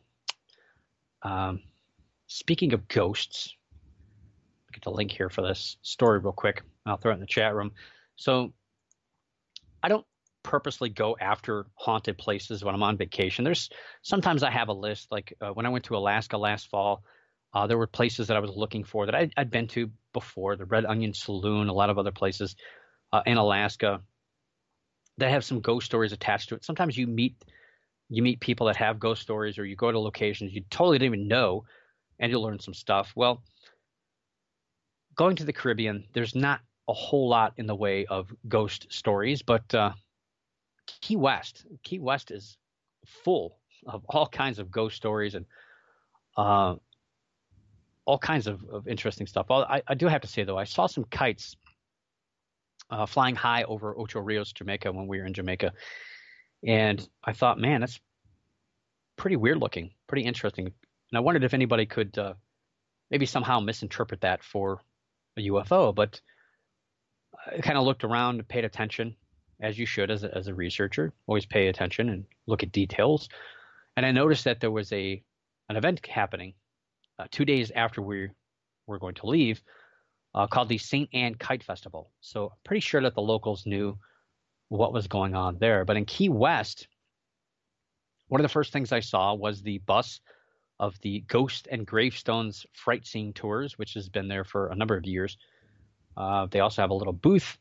Speaking of ghosts, I'll get the link here for this story real quick. I'll throw it in the chat room. So I don't purposely go after haunted places when I'm on vacation. Sometimes I have a list. Like when I went to Alaska last fall, there were places that I was looking for that I'd been to before, the Red Onion Saloon, a lot of other places in Alaska that have some ghost stories attached to it. Sometimes you meet people that have ghost stories, or you go to locations you totally didn't even know, and you'll learn some stuff. Well, going to the Caribbean, there's not a whole lot in the way of ghost stories, but Key West is full of all kinds of ghost stories and all kinds of interesting stuff. Well, I do have to say, though, I saw some kites flying high over Ocho Rios, Jamaica, when we were in Jamaica. And I thought, man, that's pretty weird looking, pretty interesting. And I wondered if anybody could maybe somehow misinterpret that for a UFO. But I kind of looked around and paid attention, as you should as a researcher. Always pay attention and look at details. And I noticed that there was an event happening 2 days after we were going to leave called the St. Anne Kite Festival. So I'm pretty sure that the locals knew what was going on there. But in Key West, one of the first things I saw was the bus of the Ghost and Gravestones Fright Scene Tours, which has been there for a number of years. They also have a little booth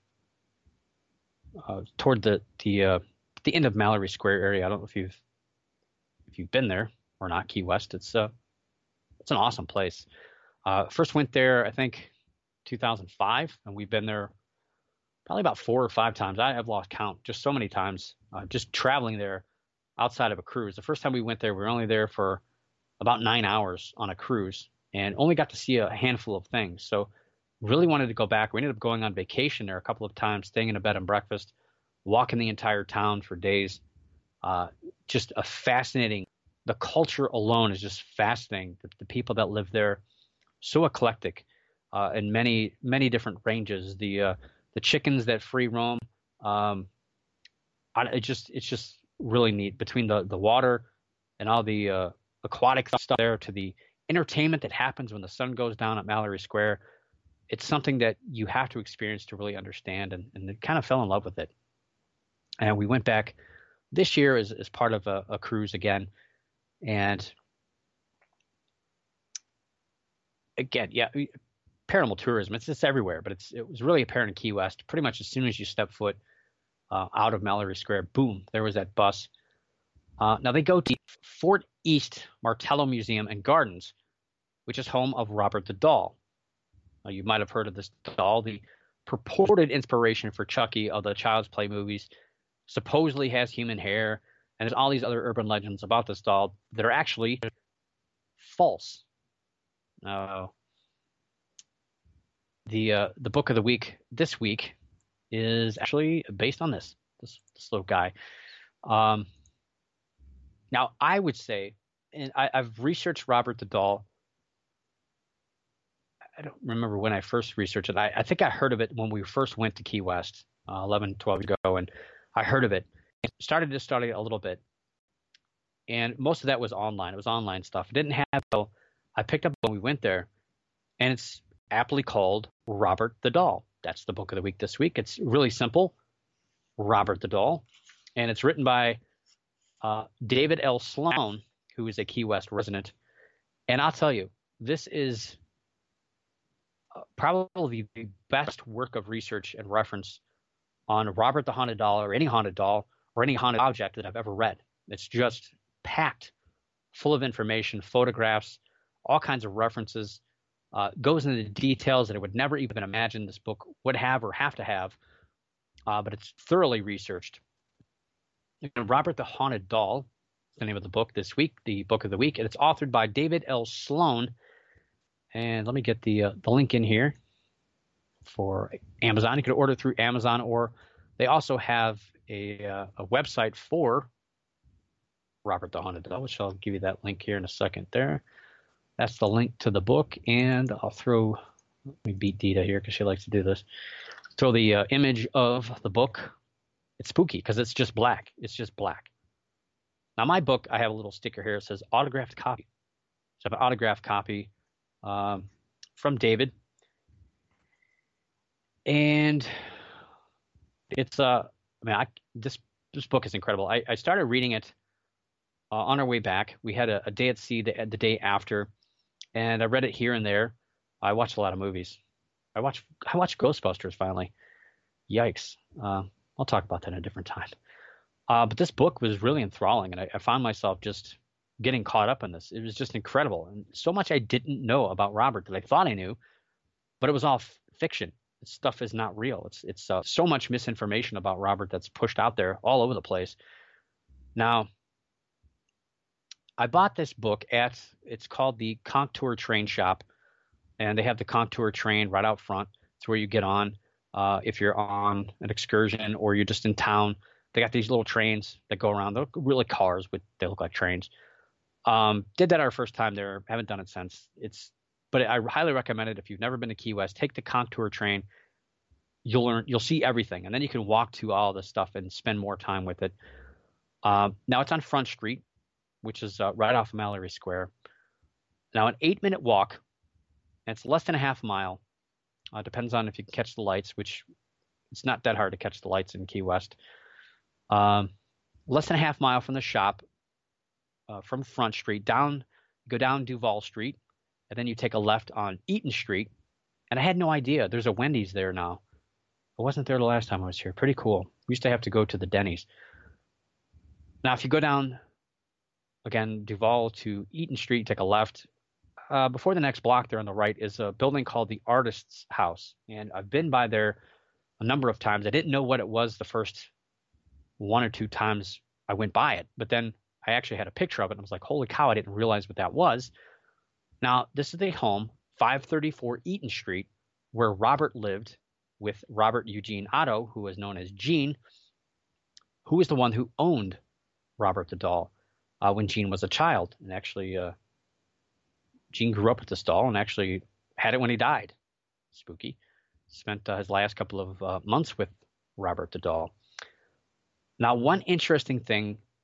toward the end of Mallory Square area. I don't know if you've been there or not. Key West, it's an awesome place. First went there, I think, 2005, and we've been there probably about 4 or 5 times. I have lost count, just so many times, just traveling there outside of a cruise. The first time we went there, we were only there for about 9 hours on a cruise and only got to see a handful of things. So really wanted to go back. We ended up going on vacation there a couple of times, staying in a bed and breakfast, walking the entire town for days. Just a fascinating, the culture alone is just fascinating. The people that live there, so eclectic in many, many different ranges. The chickens that free roam, it's just really neat. Between the water and all the aquatic stuff there to the entertainment that happens when the sun goes down at Mallory Square, it's something that you have to experience to really understand, and kind of fell in love with it. And we went back this year as part of a cruise again. And again, yeah, paranormal tourism, it's just everywhere, but it was really apparent in Key West. Pretty much as soon as you step foot out of Mallory Square, boom, there was that bus. Now they go to Fort East Martello Museum and Gardens, which is home of Robert the Doll. You might have heard of this doll, the purported inspiration for Chucky of the Child's Play movies. Supposedly has human hair, and there's all these other urban legends about this doll that are actually false. The book of the week this week is actually based on this little guy. Now, I would say, and I've researched Robert the Doll. I don't remember when I first researched it. I think I heard of it when we first went to Key West 11, 12 years ago, and I heard of it and started to study it a little bit. And most of that was online. It was online stuff. It didn't have, so I picked up when we went there, and it's aptly called Robert the Doll. That's the book of the week this week. It's really simple, Robert the Doll. And it's written by David L. Sloan, who is a Key West resident. And I'll tell you, this is probably the best work of research and reference on Robert the Haunted Doll or any haunted object that I've ever read. It's just packed full of information, photographs, all kinds of references, goes into details that I would never even imagine this book would have or have to have, but it's thoroughly researched. And Robert the Haunted Doll is the name of the book this week, the book of the week, and it's authored by David L. Sloan. And let me get the link in here for Amazon. You can order through Amazon, or they also have a website for Robert the Haunted Doll, which I'll give you that link here in a second there. That's the link to the book, and I'll throw, let me beat Dita here because she likes to do this, throw the image of the book. It's spooky because it's just black. It's just black. Now, my book, I have a little sticker here. It says autographed copy. So I have an autographed copy from David. And it's, this book is incredible. I started reading it on our way back. We had a day at sea the day after, and I read it here and there. I watched a lot of movies. I watched Ghostbusters finally. Yikes. I'll talk about that at a different time. But this book was really enthralling, and I found myself just getting caught up in this. It was just incredible. And so much I didn't know about Robert that I thought I knew, but it was all fiction. This stuff is not real. It's so much misinformation about Robert that's pushed out there all over the place. Now, I bought this book it's called the Contour Train Shop, and they have the Contour train right out front. It's where you get on if you're on an excursion or you're just in town. They got these little trains that go around. They're really cars, but they look like trains. Did that our first time there. Haven't done it since. But I highly recommend it if you've never been to Key West. Take the Contour train. You'll see everything, and then you can walk to all this stuff and spend more time with it. Now it's on Front Street, which is right off Mallory Square. Now an 8-minute walk, and it's less than a half mile. Depends on if you can catch the lights, which it's not that hard to catch the lights in Key West. Less than a half mile from the shop, from Front Street, go down Duval Street, and then you take a left on Eaton Street. And I had no idea. There's a Wendy's there now. I wasn't there the last time I was here. Pretty cool. We used to have to go to the Denny's. Now, if you go down, again, Duval to Eaton Street, take a left. Before the next block there on the right is a building called the Artist's House. And I've been by there a number of times. I didn't know what it was the first 1 or 2 times I went by it. But then I actually had a picture of it, and I was like, holy cow, I didn't realize what that was. Now, this is the home, 534 Eaton Street, where Robert lived with Robert Eugene Otto, who was known as Gene, who was the one who owned Robert the Doll when Gene was a child. And actually, Gene grew up with this doll and actually had it when he died. Spooky. Spent his last couple of months with Robert the Doll. Now, one interesting thing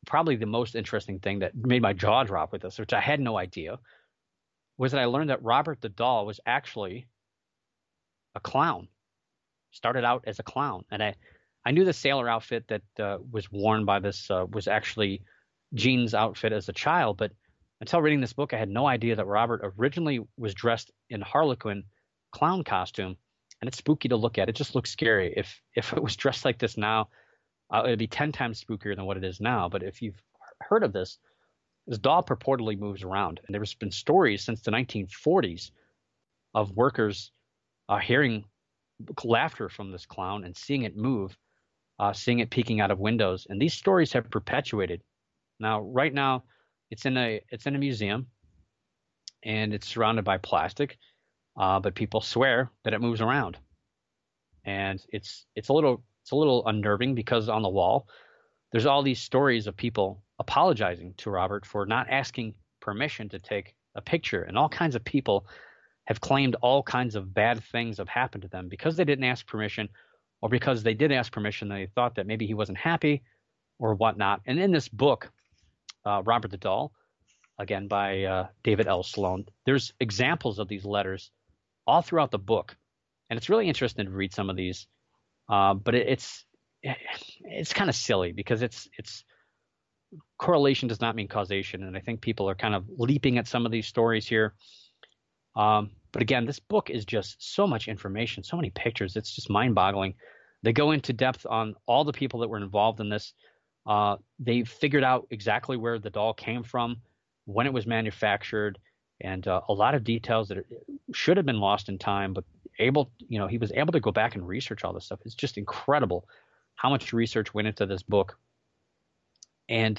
probably the most interesting thing that made my jaw drop with this, which I had no idea, was that I learned that Robert the Doll was actually a clown. Started out as a clown. And I knew the sailor outfit that was worn by this was actually Gene's outfit as a child, but until reading this book, I had no idea that Robert originally was dressed in Harlequin clown costume, and it's spooky to look at. It just looks scary. If it was dressed like this now, it'd be 10 times spookier than what it is now. But if you've heard of this doll purportedly moves around, and there's been stories since the 1940s of workers hearing laughter from this clown and seeing it move, seeing it peeking out of windows, and these stories have perpetuated. Now, right now, it's in a museum, and it's surrounded by plastic, but people swear that it moves around, and it's a little unnerving because on the wall there's all these stories of people apologizing to Robert for not asking permission to take a picture, and all kinds of people have claimed all kinds of bad things have happened to them because they didn't ask permission, or because they did ask permission, they thought that maybe he wasn't happy or whatnot. And in this book, Robert the Doll, again by David L. Sloan, there's examples of these letters all throughout the book, and it's really interesting to read some of these. But it's kind of silly because it's correlation does not mean causation, and I think people are kind of leaping at some of these stories here. But again, this book is just so much information, so many pictures. It's just mind-boggling. They go into depth on all the people that were involved in this. They figured out exactly where the doll came from, when it was manufactured, and a lot of details that should have been lost in time, but he was able to go back and research all this stuff. It's just incredible how much research went into this book. And,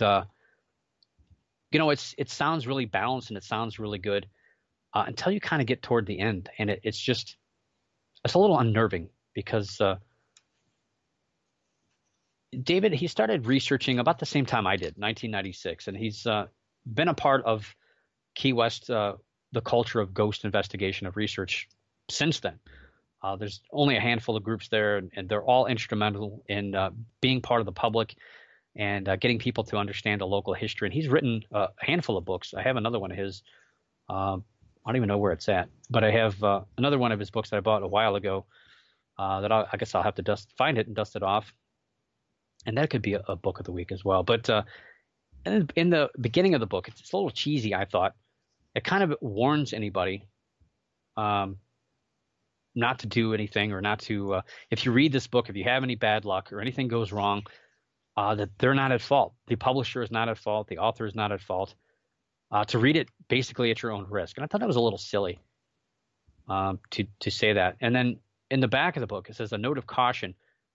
it sounds really balanced and it sounds really good until you kind of get toward the end. And it's a little unnerving because David, he started researching about the same time I did, 1996. And he's been a part of Key West, the culture of ghost investigation of research since then. There's only a handful of groups there, and they're all instrumental in being part of the public and getting people to understand the local history. And he's written a handful of books. I have another one of his. I don't even know where it's at, but I have another one of his books that I bought a while ago that I guess I'll have to find it and dust it off. And that could be a book of the week as well. But in the beginning of the book, it's a little cheesy, I thought. It kind of warns anybody not to do anything, or not to if you read this book, if you have any bad luck or anything goes wrong, that they're not at fault. The publisher is not at fault. The author is not at fault. To read it basically at your own risk. And I thought that was a little silly to say that. And then in the back of the book, it says a note of caution.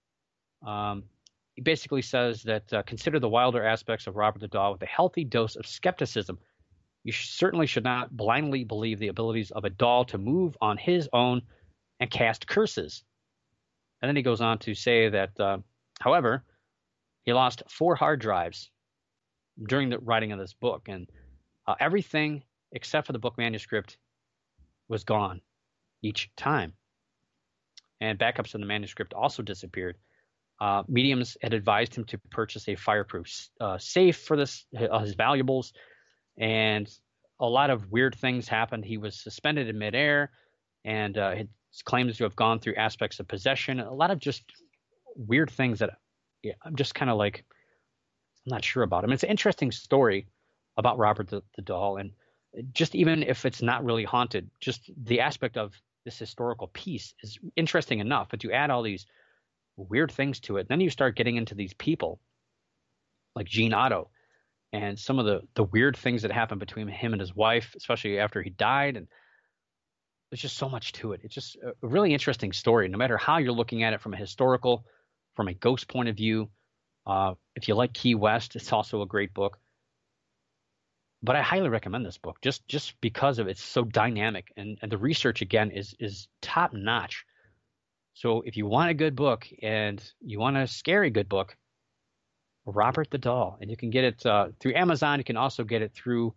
He basically says that consider the wilder aspects of Robert the Doll with a healthy dose of skepticism. You certainly should not blindly believe the abilities of a doll to move on his own and cast curses. And then he goes on to say that, however, he lost 4 hard drives during the writing of this book, and everything except for the book manuscript was gone each time. And backups of the manuscript also disappeared. Mediums had advised him to purchase a fireproof safe for his valuables, and a lot of weird things happened. He was suspended in midair, and claims to have gone through aspects of possession. A lot of just weird things that I'm just kind of like, I'm not sure about him. It's an interesting story about Robert the Doll, and just even if it's not really haunted, just the aspect of this historical piece is interesting enough. But you add all these weird things to it, then you start getting into these people like Gene Otto and some of the weird things that happened between him and his wife, especially after he died. And there's just so much to it. It's just a really interesting story, no matter how you're looking at it, from a historical, from a ghost point of view. If you like Key West, it's also a great book. But I highly recommend this book just because of it's so dynamic, and the research again is top notch. So if you want a good book and you want a scary good book, Robert the Doll, and you can get it through Amazon. You can also get it through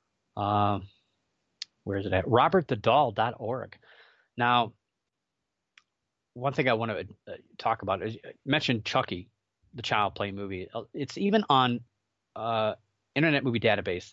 where is it at? robertthedoll.org. Now, one thing I want to talk about is, I mentioned Chucky, the Child Play movie. It's even on Internet Movie Database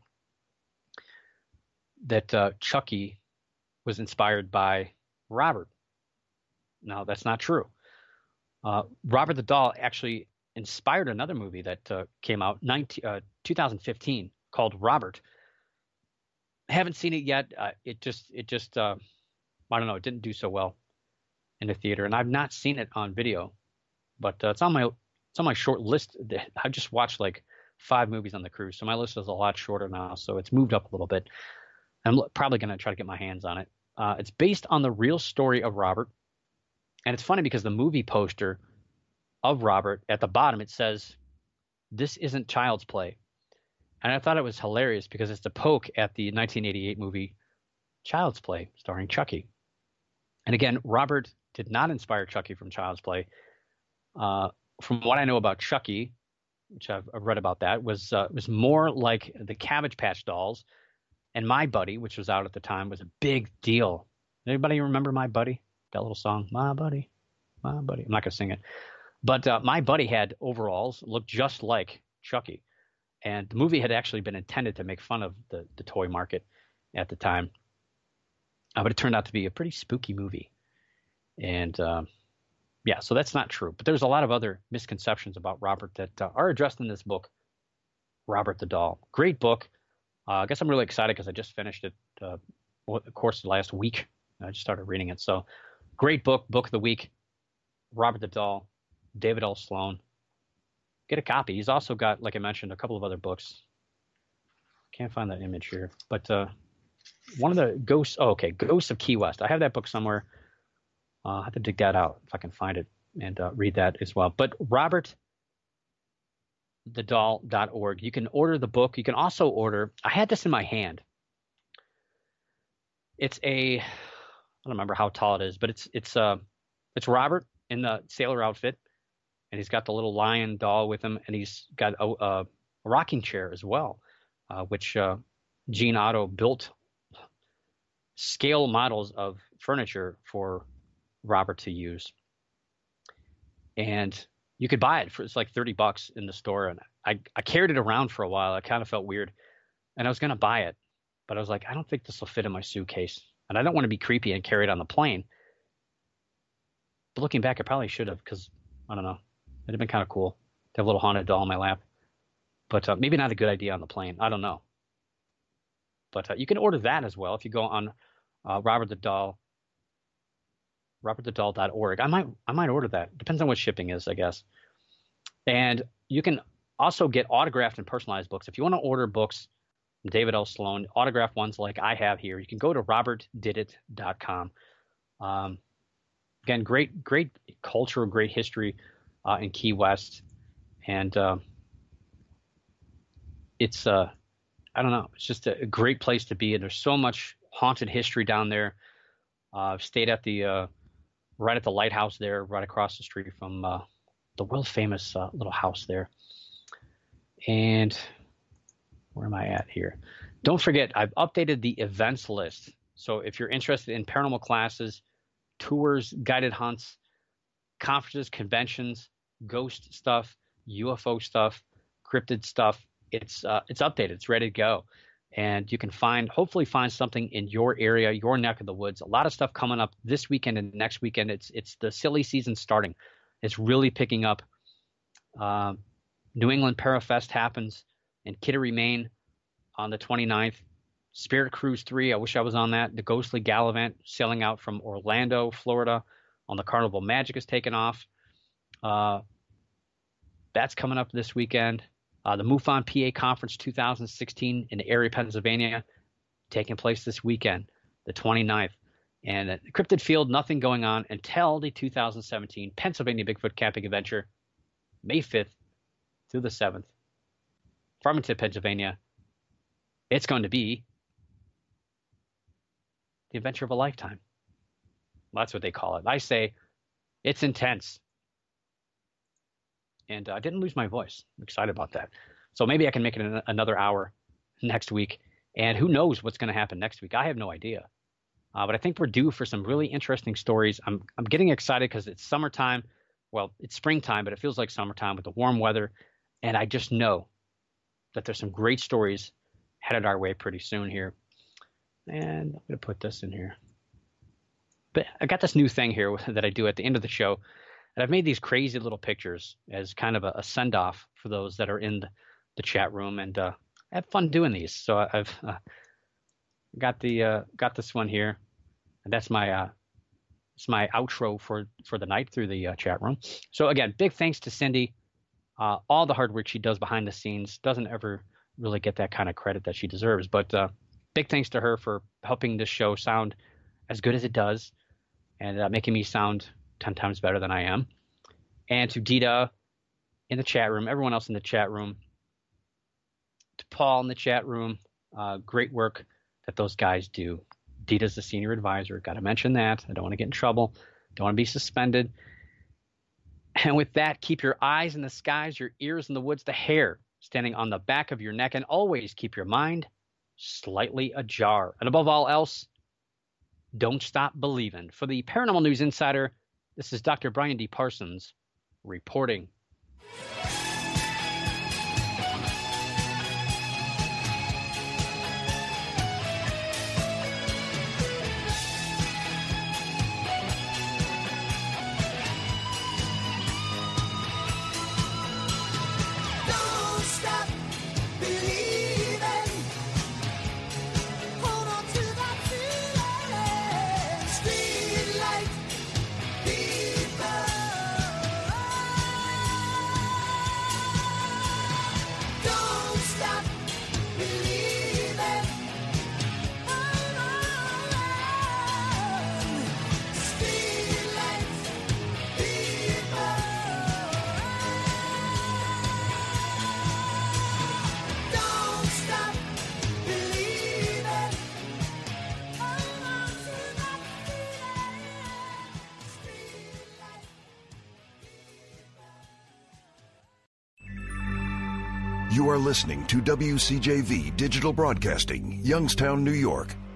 that Chucky was inspired by Robert. No, that's not true. Robert the Doll actually inspired another movie that came out 2015 called Robert. I haven't seen it yet. It just I don't know. It didn't do so well in the theater, and I've not seen it on video, but it's on my short list. I just watched like 5 movies on the cruise, so my list is a lot shorter now. So it's moved up a little bit. I'm probably going to try to get my hands on it. It's based on the real story of Robert, and it's funny because the movie poster of Robert at the bottom it says, "This isn't child's play." And I thought it was hilarious because it's a poke at the 1988 movie Child's Play, starring Chucky. And again, Robert did not inspire Chucky from Child's Play. From what I know about Chucky, which I've read about that, was more like the Cabbage Patch Dolls. And My Buddy, which was out at the time, was a big deal. Anybody remember My Buddy? That little song, My Buddy, My Buddy. I'm not going to sing it. But My Buddy had overalls, looked just like Chucky. And the movie had actually been intended to make fun of the toy market at the time. But it turned out to be a pretty spooky movie. And yeah, so that's not true. But there's a lot of other misconceptions about Robert that are addressed in this book, Robert the Doll. Great book. I guess I'm really excited because I just finished it, of course, the last week. I just started reading it. So great book of the week, Robert the Doll, David L. Sloan. Get a copy. He's also got, like I mentioned, a couple of other books. Can't find that image here. But one of the Ghosts of Key West. I have that book somewhere. I have to dig that out if I can find it and read that as well. But robertthedoll.org. You can order the book. You can also order, I had this in my hand. It's I don't remember how tall it is, but it's Robert in the sailor outfit. And he's got the little lion doll with him, and he's got a rocking chair as well, which Gene Otto built scale models of furniture for Robert to use. And you could buy it it's like $30 in the store. And I carried it around for a while. I kind of felt weird. And I was going to buy it, but I was like, I don't think this will fit in my suitcase. And I don't want to be creepy and carry it on the plane. But looking back, I probably should have, because I don't know. It'd have been kind of cool to have a little haunted doll in my lap. But maybe not a good idea on the plane. I don't know. But you can order that as well if you go on robertthedoll.org. I might order that. Depends on what shipping is, I guess. And you can also get autographed and personalized books. If you want to order books from David L. Sloan, autographed ones like I have here, you can go to robertdidit.com. Again, great culture, great history in Key West. And it's I don't know, it's just a great place to be. And there's so much haunted history down there. I've stayed at the right at the lighthouse there, right across the street from the world famous little house there. And where am I at here? Don't forget, I've updated the events list. So if you're interested in paranormal classes, tours, guided hunts, conferences, conventions, ghost stuff, UFO stuff, cryptid stuff, it's updated. It's ready to go. And you can hopefully find something in your area, your neck of the woods. A lot of stuff coming up this weekend and next weekend. It's the silly season starting. It's really picking up. New England Parafest happens in Kittery, Maine on the 29th. Spirit Cruise 3, I wish I was on that. The Ghostly Gallivant sailing out from Orlando, Florida on the Carnival Magic is taking off. That's coming up this weekend. The MUFON PA Conference 2016 in Erie, Pennsylvania, taking place this weekend, the 29th. And at Cryptid Field, nothing going on until the 2017 Pennsylvania Bigfoot Camping Adventure, May 5th through the 7th. Farmington, Pennsylvania. It's going to be the adventure of a lifetime. Well, that's what they call it. I say it's intense. And I didn't lose my voice. I'm excited about that. So maybe I can make it another hour next week. And who knows what's going to happen next week? I have no idea. But I think we're due for some really interesting stories. I'm getting excited because it's summertime. Well, it's springtime, but it feels like summertime with the warm weather. And I just know that there's some great stories headed our way pretty soon here. And I'm going to put this in here. But I got this new thing here that I do at the end of the show. And I've made these crazy little pictures as kind of a send-off for those that are in the chat room. And I have fun doing these. So I've got this one here. And that's my it's my outro for the night through the chat room. So again, big thanks to Cindy. All the hard work she does behind the scenes, doesn't ever really get that kind of credit that she deserves. But big thanks to her for helping this show sound as good as it does and making me sound 10 times better than I am. And to Dita in the chat room, everyone else in the chat room, to Paul in the chat room, great work that those guys do. Dita's the senior advisor. Got to mention that. I don't want to get in trouble. Don't want to be suspended. And with that, keep your eyes in the skies, your ears in the woods, the hair standing on the back of your neck, and always keep your mind slightly ajar. And above all else, don't stop believing. For the Paranormal News Insider, this is Dr. Brian D. Parsons reporting. You are listening to WCJV Digital Broadcasting, Youngstown, New York.